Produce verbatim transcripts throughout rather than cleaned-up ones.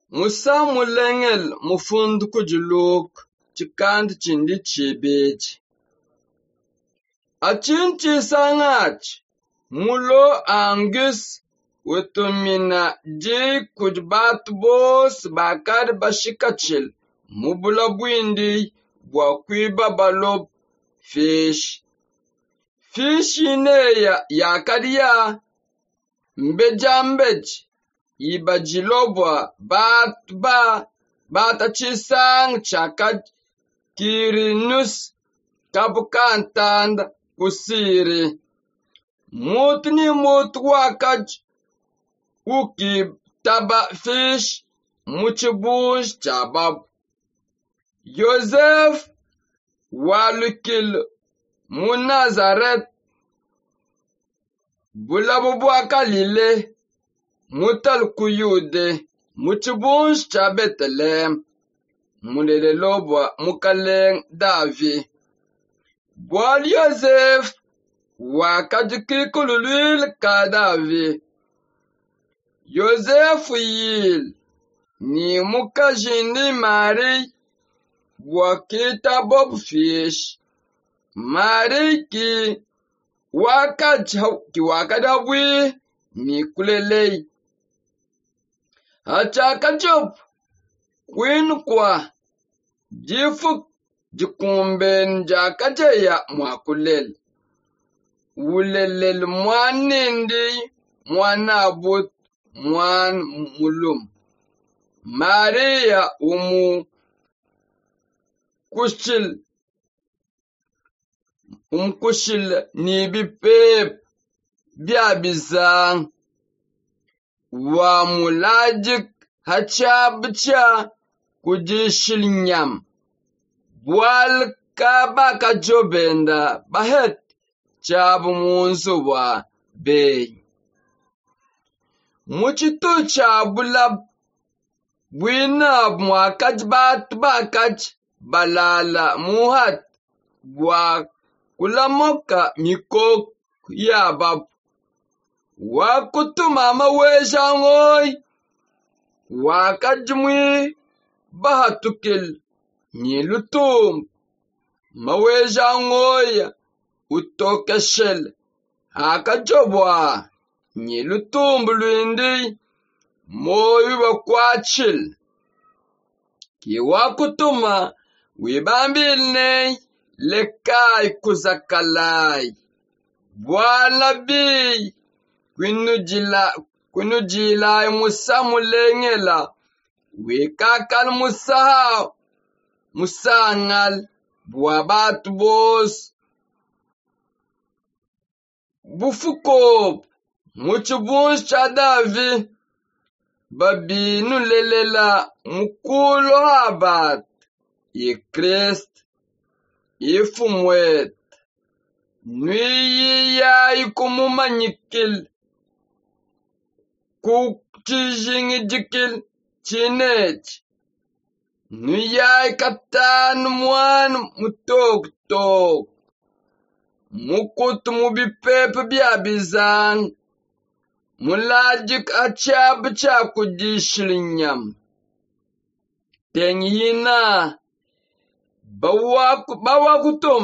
Musa mulengel mufund kujuluk chikand chindi chibej. Achinchi sangach mulo angus wetumina ji kujbat bos bakad bashikachil mubula bwindi bwa kwiba balob fish. Fish ineya yakadiya mbejambej ibajilobwa bat ba bata chisang chakad kirinus kabukantanda kusiri. Mutni mut wakaj ukib taba fish muchibush chabab. Yosef walukil munazaret bulabubwa kalile mutal kuyude muchibush chabetelem mulele lobwa mukaleng davi. Bwal Yosef wakajkikululil ka davi. Yosef yil ni mukajindi mari wakita bob fish. Mari ki wakaj ki wakadabwi ni kulelei. Achaka job kwin kwa jifuk jikumben jakajeya mwakulel. Ulelel mwanindi mwanabut mwan mulum. Maria umu kushil um kushil ni bipep biabizang wa mulajik hachabcha kujishil nyam. Bwal kabaka jobenda bahet chabu munsu wa bei. Muchitu chabulab bwinab mwakaj bat bakaj balala muhat bwa kulamoka mikok yabab. Wakutuma maweja ngoy wakajmwi bahatukil nilutum maweja ngoy utokeshel akajobwa nilutum bluindi moyu wakwachil. Ki wakutuma wibambilne lekai kuzakalai. Bwana bi kwinujila kwinujila Musa mulengela wikakal Musa musangal bwabat bos bufukob muchubunsh chadavi babinu lelela mukulo habat ye Krist ifumwet nui ya ikumumanyikil kukchijingijikil chinech nui ya ikatan mwan mutok tok mukut mubipep biabizang mulajik achab chakujishlinyam. Tenyina bawakutum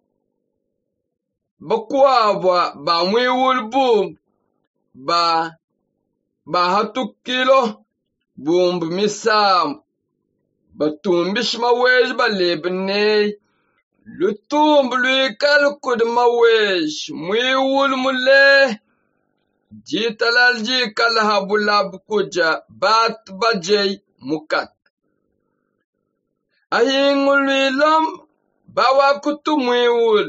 bakwabwa ba mwiwulbum ba bahatukilo bumb misam batumbish mawej balebne lutumb luikal kud mawej mwiwul mule jitalal jikal habulab kuja bat bajay mukat. Ahingulwilam bawakutumwiwul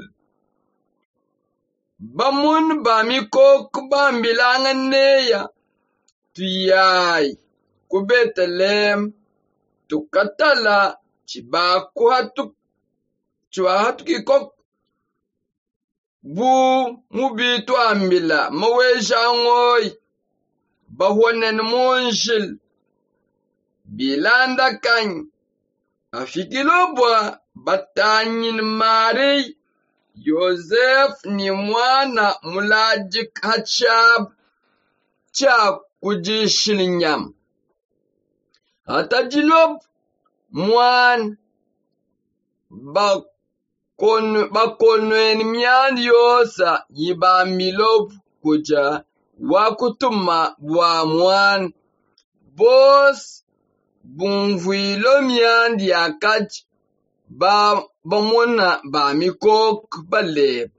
bamun bamikok bambilangan neya tuyay ku Betelem tukatala chibaku hatuk chuahatukikok bu mubitu ambila maweja ngoy bahwanen monshil bilanda kany afikilobwa batanyin mari. Yosef ni mwana mulajik hachab cha kujishilinyam. Hatajilob mwan bakon bakonwen myan yosa yiba milob kuja wakutuma bwa mwan bos bumvwilo myan yakaj ba bamona ba mikok baleb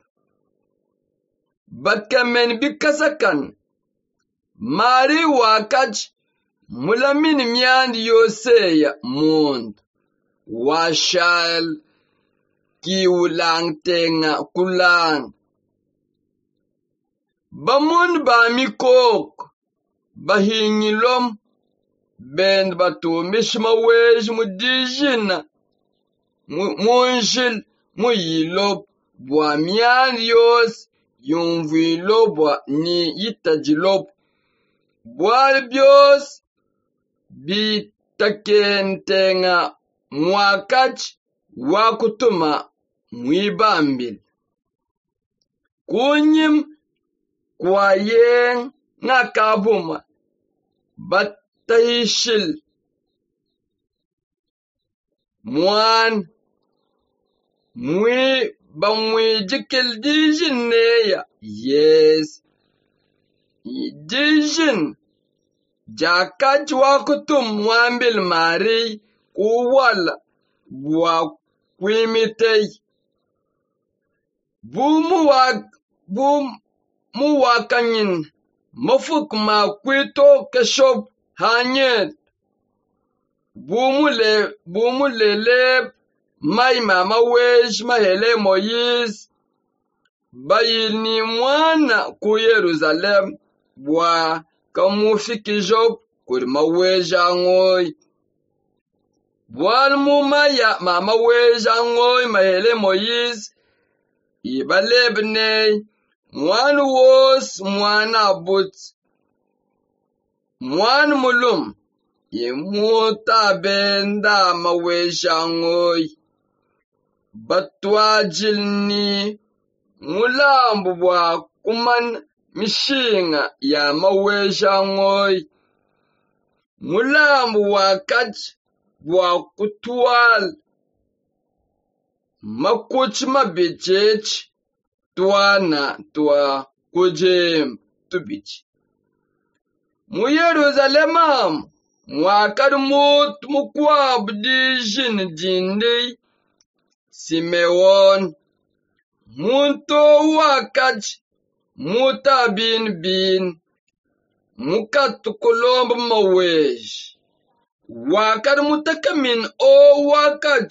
batkamen bikasakan mari wakaj mulamin myan yoseya mund washal kiulang tenga kulang bamun ba mikok bahingilom ben batu mishma wej mudijina munjil muyilob bwa myan yos yumvwilobwa ni yitajilob bwal bios bitakentenga mwakach wakutuma mwibambil kunyim kwa yeng ngakabuma batahishil mwan mwi bamwi jikil dijin neya yes dijin jakaj wakutum mwambil mari kuwala bwa kwimitei bumu wak bumu wakanyin mafuk ma kwito keshop hanyet bumu le bumu leleb mai mama wej mahele Moyiz bayini mwana ku Yerusalem bwa kamufiki Job kurma weja ngoy bwal mumaya mama weja ngoy mahele Moyiz ibalebne mwan wos mwana but mwan mulum yemuta benda maweja ngoy batwajilni mulambu bwa kuman mishinga ya maweja ngoy mulambu wakaj bwa kutwal makuch mabijech twana twa kujem tubich mu Yerusalemam mwakad mut mukwab dijin jindi Simeon munto wakaj muta bin bin mukat kulomb mawej wakad mutakamin o wakaj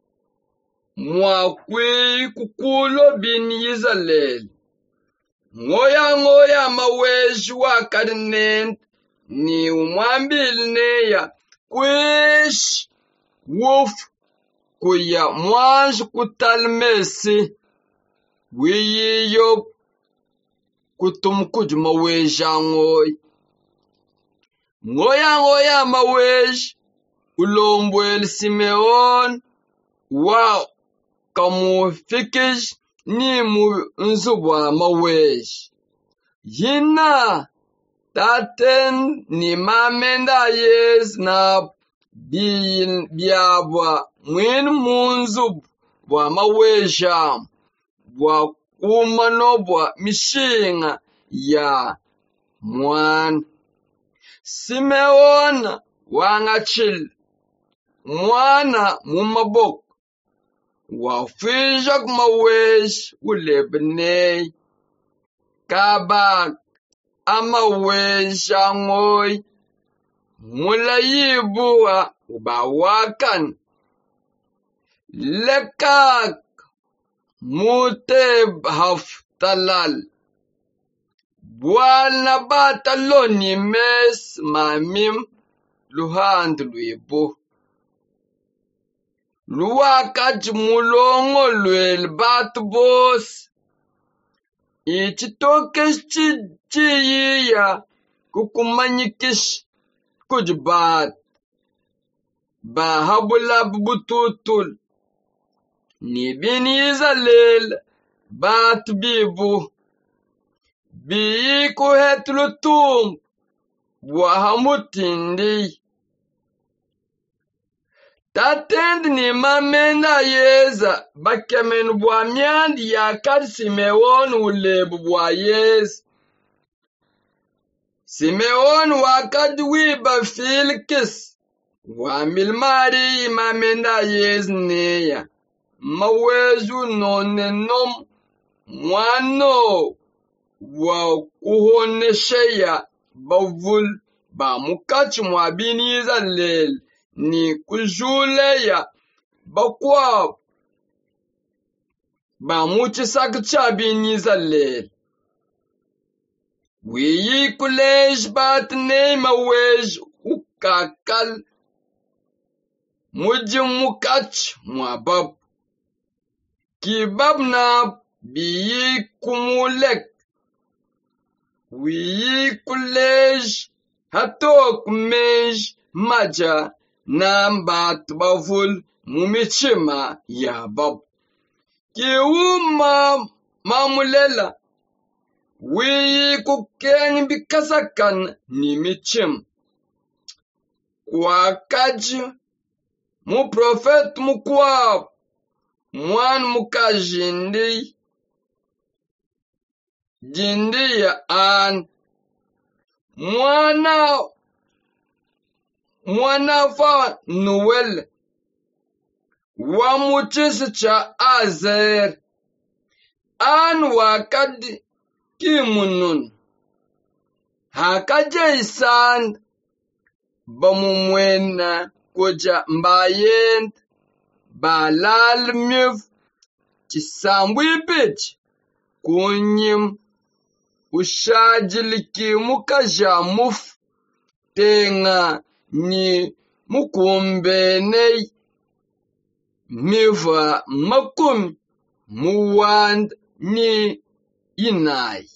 mwakwi kukulo bin Yizalel ngoya ngoya mawej wakad nent ni umwambil neya kwish wuf kuya mwanj kutalmesi wiyiyob kutum kuj maweja ngoy ngoya ngoya mawej ulombwel Simeon wa kamufikish ni mu nzubwa mawej yina taten ni mamenda yes na bin biabwa mwin munzub bwa maweja bwa kumano bwa mishinga ya mwan Simeon wangachil mwana mumabok wafijak mawej ulebnei kabak amaweja ngoy mulayibua ubawakan lekak muteb haftalal bwal na bataloni mes mamim luhand luibu luwakaj mulongo lwel batbos ichitokesh chiyiya kukumanyikish kujbat bahabulab bututul ni bin Yizalel bat bibu bi kuhetlutum wahamutindi Tatend ni mamenda yeza bakemen bwa myandi ya kad Simeon ulebu bwa yeza. Simeon wakad wiba filkis wa milmari mamenda yeza neya. Mawezu nonenom mwano wa kuhonesheya bavul ba mukachi mwabiniza lel ni kujuleya bakwa ba muchi sakcha biniza lel. Wiyi kulej bat ne mawej ukakal mujim mukach mwabab. Kibab na biyi kumulek. Wiyi kulej hatok mej maja nambat bavul mumichima ya bab. Kiuma mamulela. Wiyi kukeng bikasakan ni michim. Kwa kaji mu profet mukwa mwan muka jindi jindi ya an mwana mwana fa Noel wa muchisi cha Azer an wakad kimunun hakaje isan bamumwena koja mbayent balal myuf kisambwi bich kunyim ushajiliki mukaja muf tenga ni mukumbene miva makum muwand ni inai.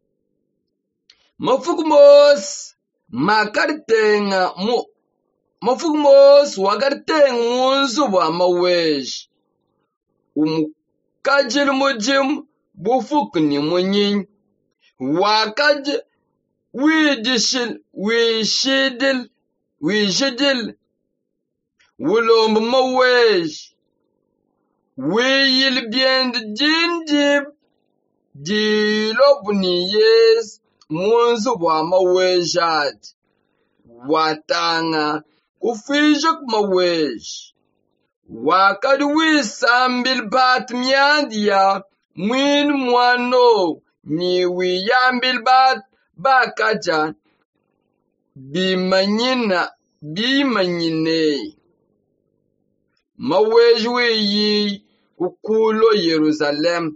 Mafugmos makartenga mu Mafugmos wakarteng munzu wa mawej. Umukajil mujim bufuk ni munyin. Wakaj wijishil wishidil wishidil wulomb mawej. Wiyil biend jinjib jilob ni yes munzu wa mawejat. Watanga kufijak mawej. Wakad wisambil bat miandia mwin mwano ni wiyambil bat bakaja bimanyina bimanyine. Mawej wiyi kukulo Yerusalem.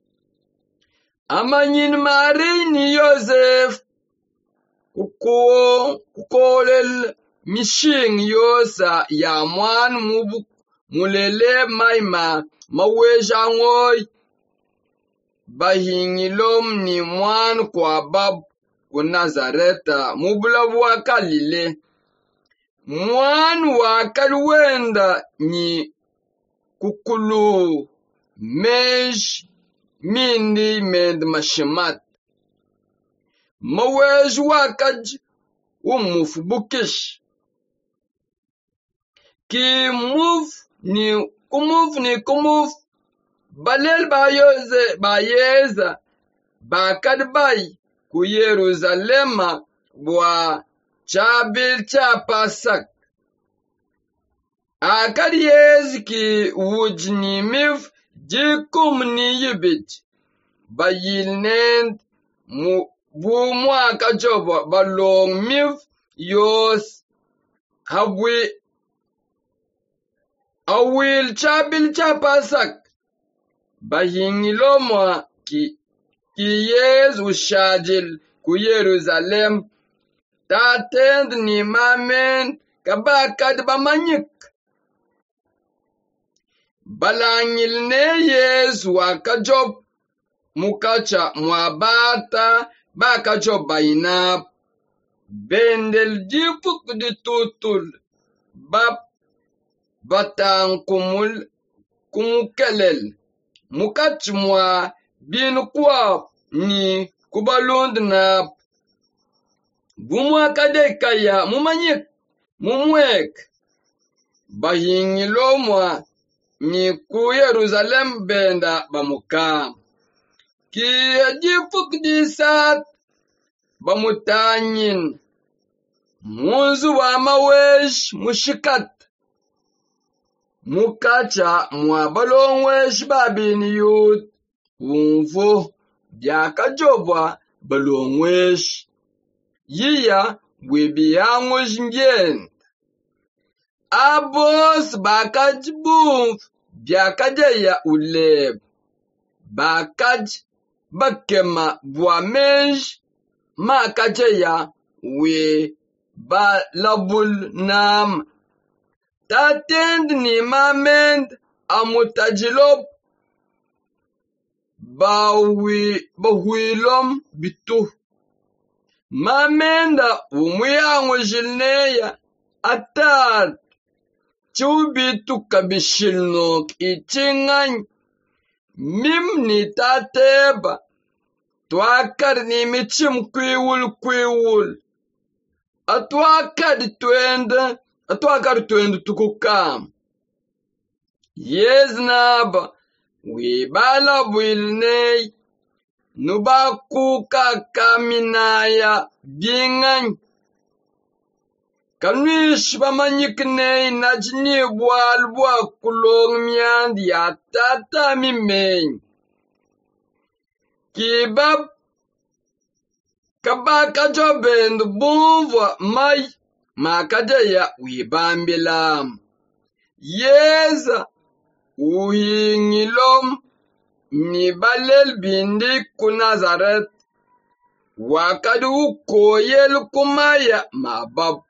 Amanyin Mari ni Yosef kuko kukolel mishing yosa ya mwan mubu mulele maima maweja ngoy bahingilom ni mwan kwa bab ku Nazareta mubula wa Galile. Mwan wa kalwenda ni kukulu mej mindi med mashimat. Mawej wakaj umuf bukish. Ki move ni kumuf ni kumuf balel bayoze bayeza bakad bay ku Yerusalema bwa chabil chapasak. Akad yez ki wujni mif jikum ni yibit bayilnend mu bu mwaka joba balong mif yos habwi awil chabil chapasak bahingilomwa ki ki yez ushajil ku Yerusalem tatend ni mamen kabakad bamanyik. Balangil ne yez wakajob mukacha mwabata bakajob bainap bendel jifuk di tutul bab batang kumul kumukelel mukach mwa bin kwa ni kubalund na bumwa kadekaya mumanyik mumwek bahingilo mwa ni ku Yerusalem benda bamukam. Ki jifuk disat bamutanyin. Munzu wa mawesh mushikat. Mukacha mwa balongwesh babini yut. Wunfo biaka jobwa balongwesh. Yiya webiyangush mbyen. Abos bakaj bumf biakajeya uleb. Bakaj bakema buamej makajeya we ba labul nam. Tatend ni mamend amutajilop bawi bahuilom bitu. Mamenda umuyangu jilneya atar chubitu kabishilnok ichingan mim ni tateba twakar ni michim kwiwul kwiwul atwakar twende atwakar twende tukukam yeznaba wibala bwilnei nubakuka kaminaya bingan Kamish bamanyikne najni bwalbwa kulong myandi ya tata mimeng. Kibab kabaka jobend bumva mai makajaya wibambilam. Yeza uhingilom ni balel bindi kunazaret. Wakadu koyel kumaya mabab.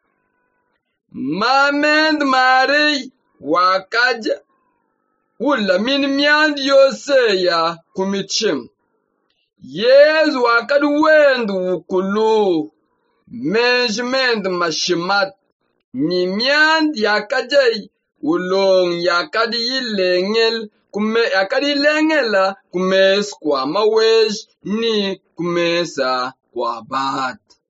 Mamend Mari wakaja ula min miand yoseya kumichim. Yes wakad wendu wukulu management mashimat ni miand yakajay ulong yakad yilengel kume yakad yilengela kumes kwa mawej ni kumesa kwa bat.